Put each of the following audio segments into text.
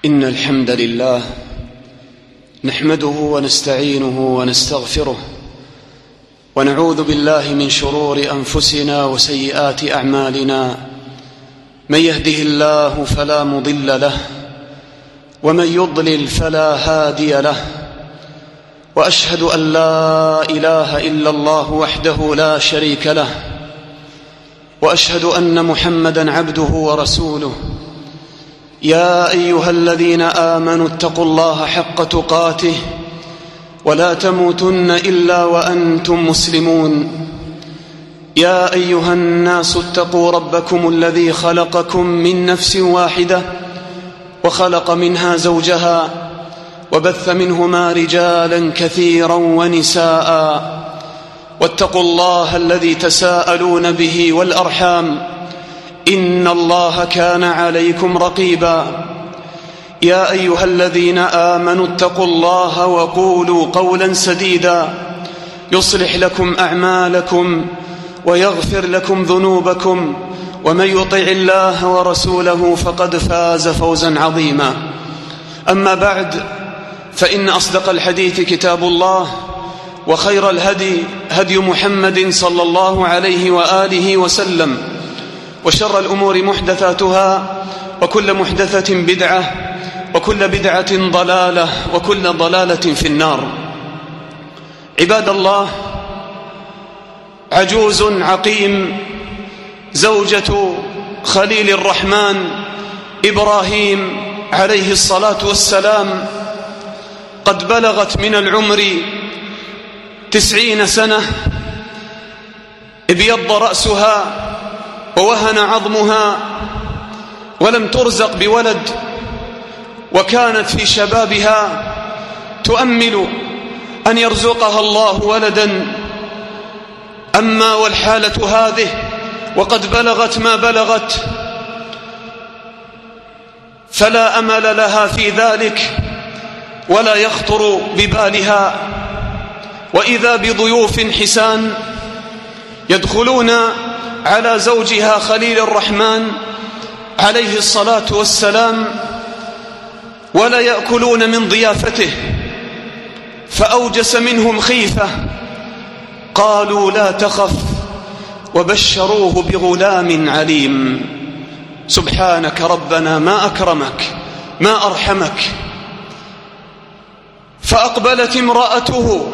إن الحمد لله نحمده ونستعينه ونستغفره ونعوذ بالله من شرور أنفسنا وسيئات أعمالنا. من يهده الله فلا مضل له ومن يضلل فلا هادي له، وأشهد أن لا إله إلا الله وحده لا شريك له، وأشهد أن محمدًا عبده ورسوله. يا أيها الذين آمنوا اتقوا الله حق تقاته ولا تموتن إلا وأنتم مسلمون. يا أيها الناس اتقوا ربكم الذي خلقكم من نفس واحدة وخلق منها زوجها وبث منهما رجالا كثيرا ونساء، واتقوا الله الذي تساءلون به والأرحام، إن الله كان عليكم رقيبا. يا أيها الذين آمنوا اتقوا الله وقولوا قولا سديدا يصلح لكم أعمالكم ويغفر لكم ذنوبكم، ومن يطع الله ورسوله فقد فاز فوزا عظيما. أما بعد، فإن أصدق الحديث كتاب الله، وخير الهدي هدي محمد صلى الله عليه وآله وسلم، وشر الأمور محدثاتها، وكل محدثة بدعة، وكل بدعة ضلالة، وكل ضلالة في النار. عباد الله، عجوز عقيم زوجة خليل الرحمن إبراهيم عليه الصلاة والسلام قد بلغت من العمر 90 سنة، ابيض رأسها ووهن عظمها ولم ترزق بولد، وكانت في شبابها تؤمل أن يرزقها الله ولدا. أما والحالة هذه وقد بلغت ما بلغت فلا أمل لها في ذلك ولا يخطر ببالها، وإذا بضيوف حسان يدخلون على زوجها خليل الرحمن عليه الصلاة والسلام ولا يأكلون من ضيافته، فأوجس منهم خيفة. قالوا لا تخف، وبشروه بغلام عليم. سبحانك ربنا، ما أكرمك، ما أرحمك. فأقبلت امرأته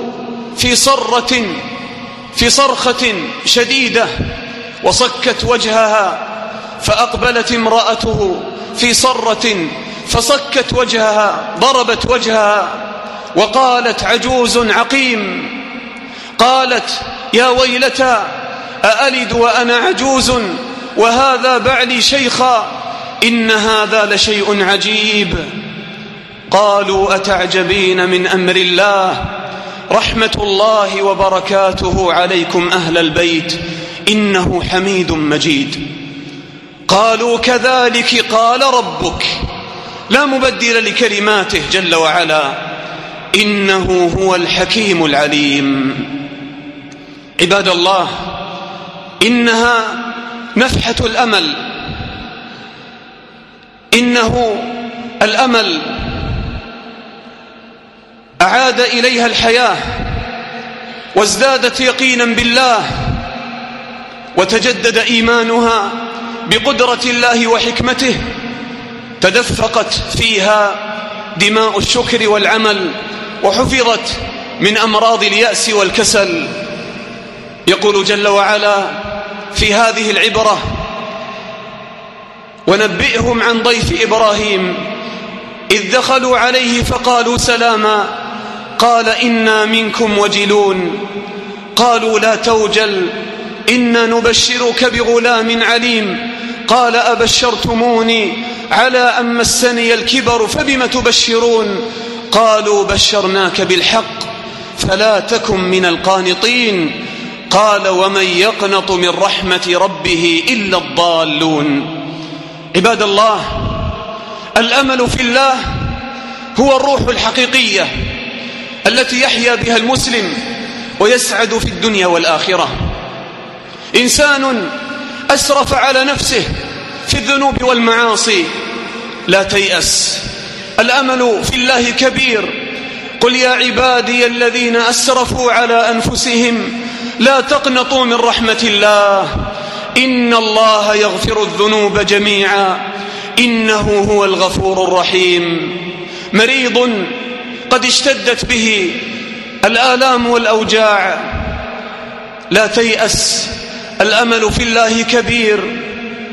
في صرخة شديدة وصكت وجهها، فأقبلت امرأته في صرة فصكت وجهها، ضربت وجهها وقالت: عجوز عقيم. قالت: يا ويلتى، أألد وأنا عجوز وهذا بعلي شيخا؟ إن هذا لشيء عجيب. قالوا: أتعجبين من أمر الله، رحمة الله وبركاته عليكم أهل البيت، إنه حميد مجيد. قالوا: كذلك قال ربك، لا مبدل لكلماته جل وعلا، إنه هو الحكيم العليم. عباد الله، إنها نفحة الأمل، إنه الأمل أعاد إليها الحياة، وازدادت يقينا بالله، وتجدد إيمانها بقدرة الله وحكمته. تدفقت فيها دماء الشكر والعمل، وحفظت من أمراض اليأس والكسل. يقول جل وعلا في هذه العبرة: ونبئهم عن ضيف إبراهيم إذ دخلوا عليه فقالوا سلاما، قال إنا منكم وجلون. قالوا لا توجل، إنا نبشرك بغلام عليم. قال أبشرتموني على أن مسني الكبر فبم تبشرون؟ قالوا بشرناك بالحق فلا تكن من القانطين. قال ومن يقنط من رحمة ربه إلا الضالون. عباد الله، الأمل في الله هو الروح الحقيقية التي يحيا بها المسلم ويسعد في الدنيا والآخرة. إنسان أسرف على نفسه في الذنوب والمعاصي لا تيأس، الأمل في الله كبير. قل يا عبادي الذين أسرفوا على أنفسهم لا تقنطوا من رحمة الله إن الله يغفر الذنوب جميعا إنه هو الغفور الرحيم. مريض قد اشتدت به الآلام والأوجاع لا تيأس، الأمل في الله كبير.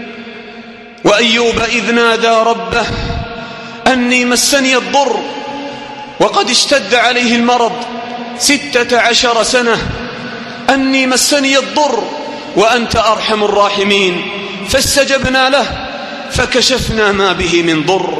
وأيوب إذ نادى ربه أني مسني الضر وقد اشتد عليه المرض 16 سنة، أني مسني الضر وأنت أرحم الراحمين، فاستجبنا له فكشفنا ما به من ضر.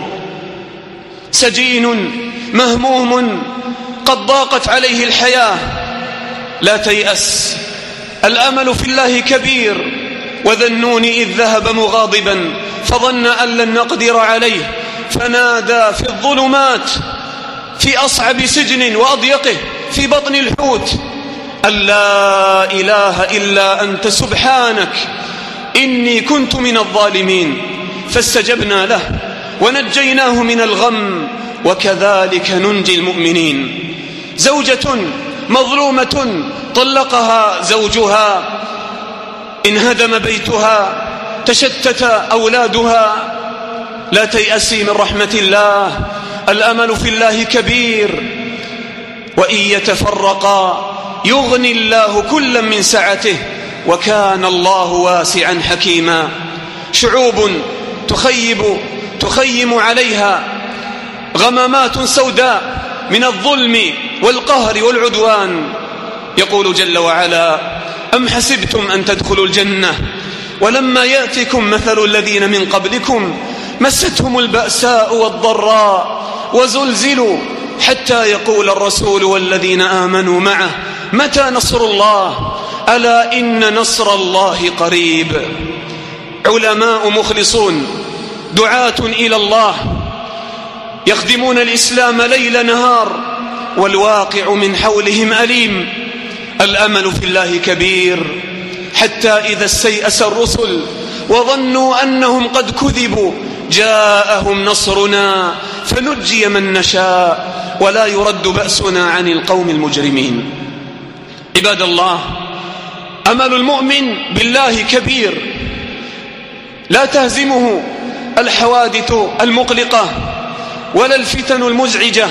سجين مهموم قد ضاقت عليه الحياة لا تيأس، الأمل في الله كبير. وذا النون إذ ذهب مغاضبا فظن أن لن نقدر عليه فنادى في الظلمات في أصعب سجن وأضيقه في بطن الحوت أن لا إله إلا أنت سبحانك إني كنت من الظالمين، فاستجبنا له ونجيناه من الغم وكذلك ننجي المؤمنين. زوجة مظلومة طلقها زوجها، انهدم بيتها، تشتت أولادها، لا تيأسي من رحمة الله، الأمل في الله كبير. وإن يتفرقا يغني الله كلا من سعته وكان الله واسعا حكيما. شعوب تخيم عليها غمامات سوداء من الظلم والقهر والعدوان. يقول جل وعلا أم حسبتم أن تدخلوا الجنة ولما يأتكم مثل الذين من قبلكم مستهم البأساء والضراء وزلزلوا حتى يقول الرسول والذين آمنوا معه متى نصر الله ألا إن نصر الله قريب. علماء مخلصون دعاة إلى الله يخدمون الإسلام ليل نهار والواقع من حولهم أليم. الأمل في الله كبير حتى إذا استيأس الرسل وظنوا أنهم قد كذبوا جاءهم نصرنا فنجي من نشاء ولا يرد بأسنا عن القوم المجرمين. عباد الله، أمل المؤمن بالله كبير، لا تهزمه الحوادث المقلقة ولا الفتن المزعجة،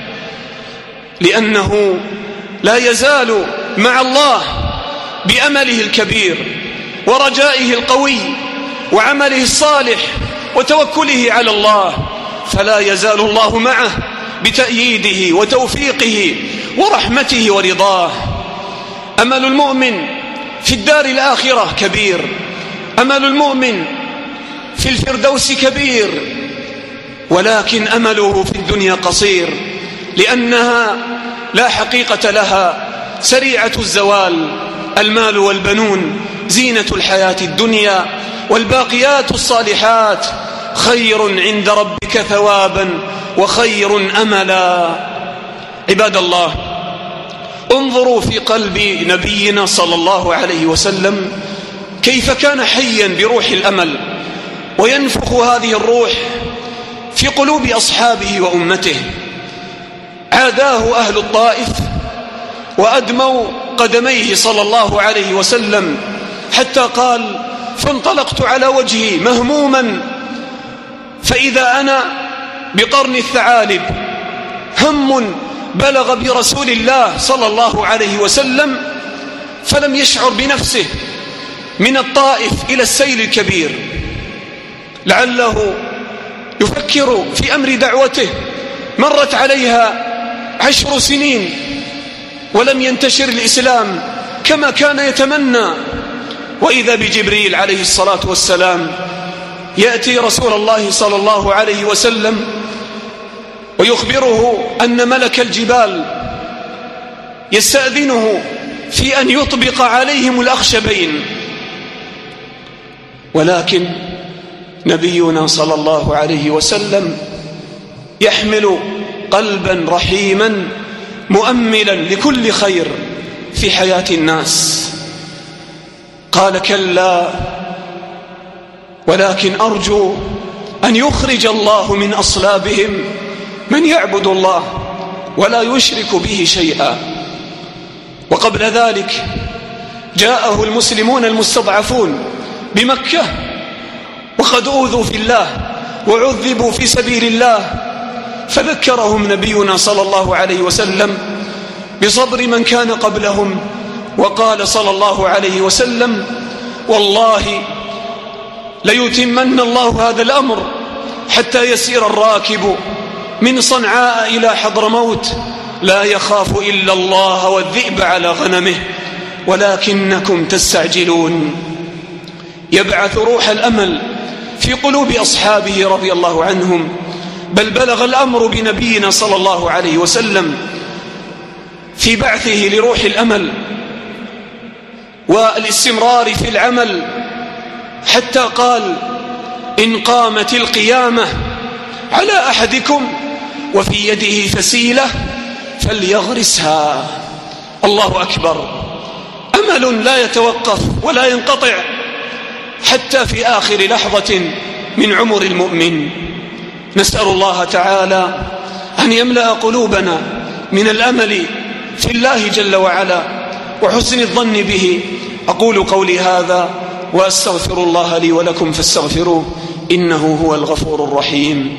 لأنه لا يزال مع الله بأمله الكبير ورجائه القوي وعمله الصالح وتوكله على الله، فلا يزال الله معه بتأييده وتوفيقه ورحمته ورضاه. أمل المؤمن في الدار الآخرة كبير، أمل المؤمن في الفردوس كبير، ولكن أمله في الدنيا قصير لأنها لا حقيقة لها، سريعة الزوال. المال والبنون زينة الحياة الدنيا والباقيات الصالحات خير عند ربك ثوابا وخير أملا. عباد الله، انظروا في قلب نبينا صلى الله عليه وسلم كيف كان حيا بروح الأمل، وينفخ هذه الروح في قلوب أصحابه وأمته. عاداه أهل الطائف وأدموا قدميه صلى الله عليه وسلم حتى قال فانطلقت على وجهي مهموما فإذا أنا بقرن الثعالب. هم بلغ برسول الله صلى الله عليه وسلم فلم يشعر بنفسه من الطائف إلى السيل الكبير، لعله يفكر في أمر دعوته. مرت عليها 10 سنين ولم ينتشر الإسلام كما كان يتمنى، وإذا بجبريل عليه الصلاة والسلام يأتي رسول الله صلى الله عليه وسلم ويخبره أن ملك الجبال يستأذنه في أن يطبق عليهم الأخشبين. ولكن نبينا صلى الله عليه وسلم يحمل قلبا رحيما مؤملا لكل خير في حياة الناس. قال كلا ولكن أرجو أن يخرج الله من أصلابهم من يعبد الله ولا يشرك به شيئا. وقبل ذلك جاءه المسلمون المستضعفون بمكة وقد أوذوا في الله وعذبوا في سبيل الله، فذكرهم نبينا صلى الله عليه وسلم بصبر من كان قبلهم، وقال صلى الله عليه وسلم: والله ليتمن الله هذا الأمر حتى يسير الراكب من صنعاء إلى حضرموت لا يخاف إلا الله والذئب على غنمه ولكنكم تستعجلون. يبعث روح الأمل في قلوب أصحابه رضي الله عنهم، بل بلغ الأمر بنبينا صلى الله عليه وسلم في بعثه لروح الأمل والاستمرار في العمل، حتى قال: إن قامت القيامة على أحدكم وفي يده فسيلة فليغرسها. الله أكبر، أمل لا يتوقف ولا ينقطع حتى في آخر لحظة من عمر المؤمن. نسأل الله تعالى أن يملأ قلوبنا من الأمل في الله جل وعلا وحسن الظن به. أقول قولي هذا وأستغفر الله لي ولكم فاستغفروه إنه هو الغفور الرحيم.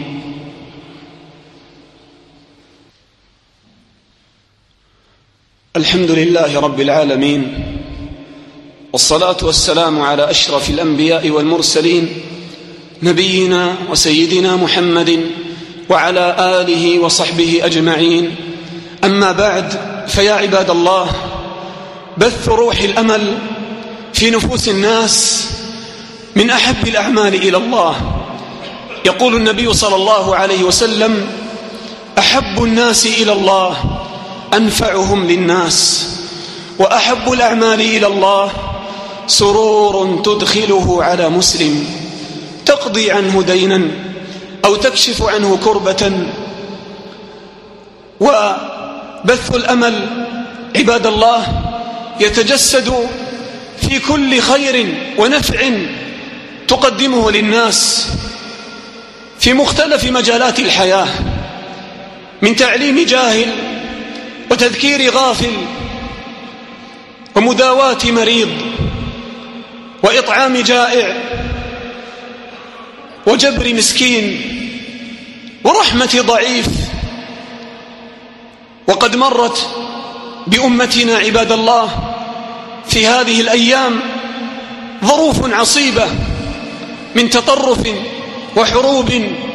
الحمد لله رب العالمين، والصلاة والسلام على أشرف الأنبياء والمرسلين نبينا وسيدنا محمد وعلى آله وصحبه أجمعين. أما بعد، فيا عباد الله، بث روح الأمل في نفوس الناس من أحب الأعمال إلى الله. يقول النبي صلى الله عليه وسلم: أحب الناس إلى الله أنفعهم للناس، وأحب الأعمال إلى الله سرور تدخله على مسلم تقضي عنه دينا أو تكشف عنه كربة. وبث الأمل عباد الله يتجسد في كل خير ونفع تقدمه للناس في مختلف مجالات الحياة، من تعليم جاهل وتذكير غافل ومداواة مريض وإطعام جائع وجبر مسكين ورحمة ضعيف. وقد مرت بأمتنا عباد الله في هذه الأيام ظروف عصيبة من تطرف وحروب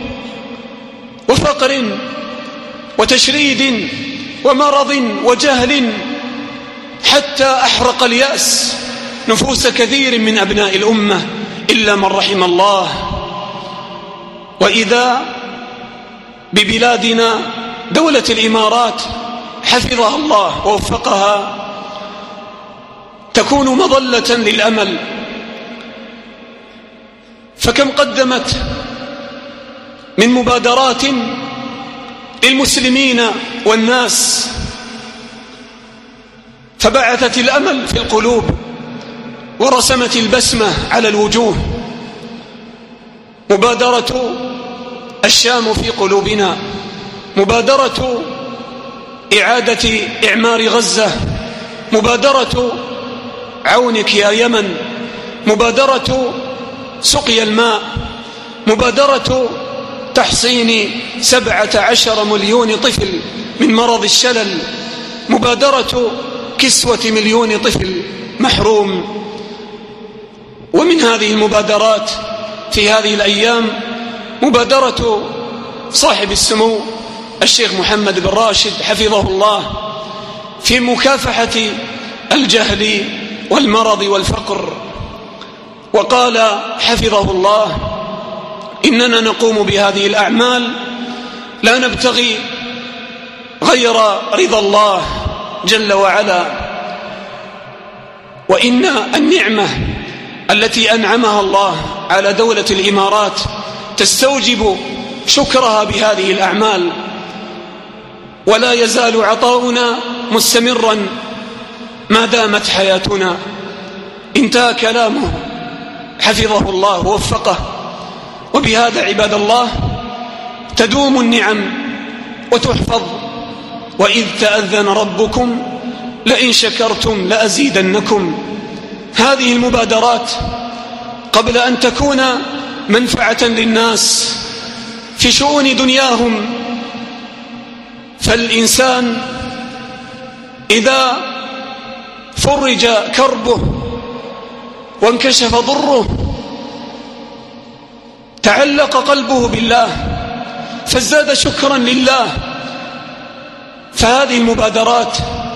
وفقر وتشريد ومرض وجهل، حتى أحرق اليأس نفوس كثير من أبناء الأمة إلا من رحم الله. وإذا ببلادنا دولة الإمارات حفظها الله ووفقها تكون مظلة للأمل، فكم قدمت من مبادرات للمسلمين والناس، فبعثت الأمل في القلوب ورسمت البسمة على الوجوه. مبادرة الشام في قلوبنا، مبادرة إعادة إعمار غزة، مبادرة عونك يا يمن، مبادرة سقي الماء، مبادرة تحصين 17 مليون طفل من مرض الشلل، مبادرة كسوة 1,000,000 طفل محروم. ومن هذه المبادرات في هذه الأيام مبادرة صاحب السمو الشيخ محمد بن راشد حفظه الله في مكافحة الجهل والمرض والفقر. وقال حفظه الله: إننا نقوم بهذه الأعمال لا نبتغي غير رضا الله جل وعلا، وإن النعمة التي أنعمها الله على دولة الإمارات تستوجب شكرها بهذه الأعمال، ولا يزال عطاؤنا مستمرا ما دامت حياتنا. انتهى كلامه حفظه الله ووفقه. وبهذا عباد الله تدوم النعم وتحفظ. وإذ تأذن ربكم لئن شكرتم لأزيدنكم. هذه المبادرات قبل أن تكون منفعة للناس في شؤون دنياهم، فالإنسان إذا فرج كربه وانكشف ضره تعلق قلبه بالله فازداد شكرا لله. فهذه المبادرات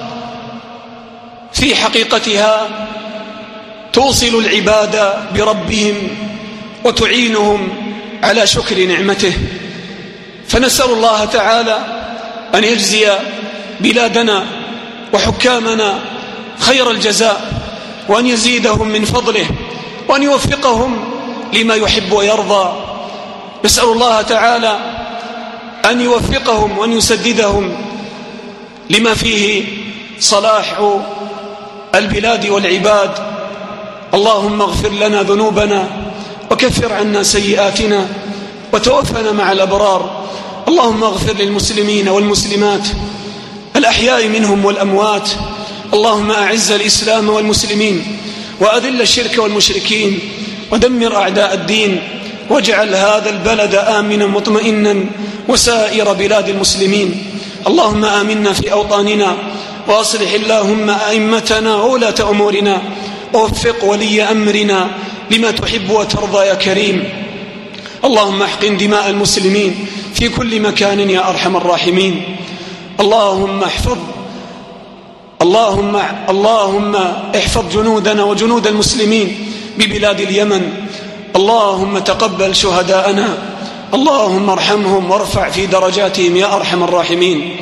في حقيقتها توصل العباد بربهم وتعينهم على شكر نعمته. فنسأل الله تعالى أن يجزي بلادنا وحكامنا خير الجزاء، وأن يزيدهم من فضله، وأن يوفقهم لما يحب ويرضى. نسأل الله تعالى أن يوفقهم وأن يسددهم لما فيه صلاح البلاد والعباد. اللهم اغفر لنا ذنوبنا وكفر عنا سيئاتنا وتوفنا مع الأبرار. اللهم اغفر للمسلمين والمسلمات الأحياء منهم والأموات. اللهم أعز الإسلام والمسلمين وأذل الشرك والمشركين ودمر أعداء الدين، واجعل هذا البلد آمنا مطمئنا وسائر بلاد المسلمين. اللهم آمنا في أوطاننا، وأصلح اللهم أئمتنا وولاة أمورنا، ووفق ولي أمرنا لما تحب وترضى يا كريم. اللهم احقن دماء المسلمين في كل مكان يا أرحم الراحمين. اللهم احفظ جنودنا وجنود المسلمين ببلاد اليمن. اللهم تقبل شهداءنا، اللهم ارحمهم وارفع في درجاتهم يا أرحم الراحمين.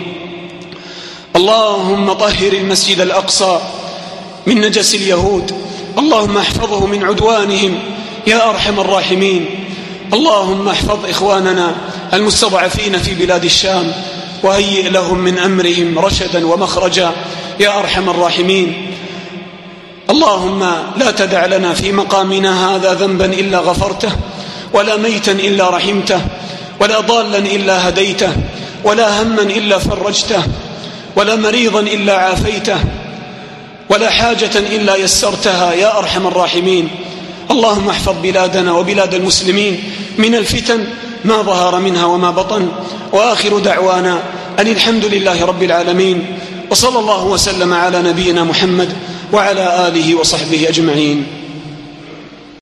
اللهم طهر المسجد الأقصى من نجس اليهود، اللهم احفظه من عدوانهم يا أرحم الراحمين. اللهم احفظ إخواننا المستضعفين في بلاد الشام، وهيئ لهم من أمرهم رشدا ومخرجا يا أرحم الراحمين. اللهم لا تدع لنا في مقامنا هذا ذنبا إلا غفرته، ولا ميتا إلا رحمته، ولا ضالا إلا هديته، ولا هما إلا فرجته، ولا مريضا إلا عافيته، ولا حاجة إلا يسرتها يا أرحم الراحمين. اللهم احفظ بلادنا وبلاد المسلمين من الفتن ما ظهر منها وما بطن. وآخر دعوانا أن الحمد لله رب العالمين، وصلى الله وسلم على نبينا محمد وعلى آله وصحبه أجمعين.